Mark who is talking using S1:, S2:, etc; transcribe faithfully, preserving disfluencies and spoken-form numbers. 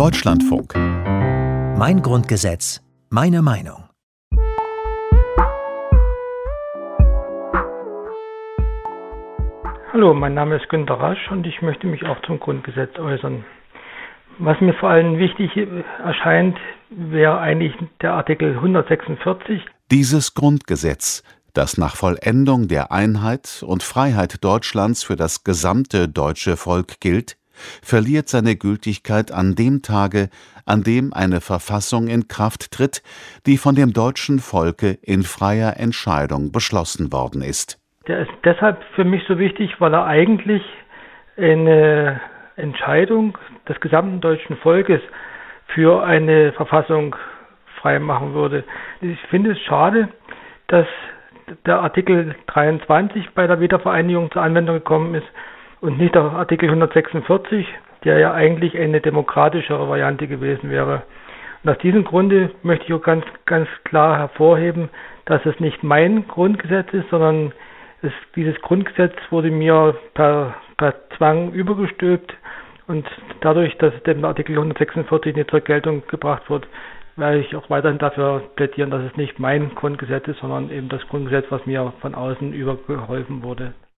S1: Deutschlandfunk. Mein Grundgesetz, meine Meinung.
S2: Hallo, mein Name ist Günter Rasch und ich möchte mich auch zum Grundgesetz äußern. Was mir vor allem wichtig erscheint, wäre eigentlich der Artikel hundertsechsundvierzig.
S1: Dieses Grundgesetz, das nach Vollendung der Einheit und Freiheit Deutschlands für das gesamte deutsche Volk gilt, verliert seine Gültigkeit an dem Tage, an dem eine Verfassung in Kraft tritt, die von dem deutschen Volke in freier Entscheidung beschlossen worden ist.
S2: Der ist deshalb für mich so wichtig, weil er eigentlich eine Entscheidung des gesamten deutschen Volkes für eine Verfassung frei machen würde. Ich finde es schade, dass der Artikel dreiundzwanzig bei der Wiedervereinigung zur Anwendung gekommen ist und nicht der Artikel hundertsechsundvierzig, der ja eigentlich eine demokratischere Variante gewesen wäre. Und aus diesem Grunde möchte ich auch ganz, ganz klar hervorheben, dass es nicht mein Grundgesetz ist, sondern es, dieses Grundgesetz wurde mir per, per Zwang übergestülpt und dadurch, dass dem Artikel hundertsechsundvierzig nicht zur Geltung gebracht wird, werde ich auch weiterhin dafür plädieren, dass es nicht mein Grundgesetz ist, sondern eben das Grundgesetz, was mir von außen übergeholfen wurde.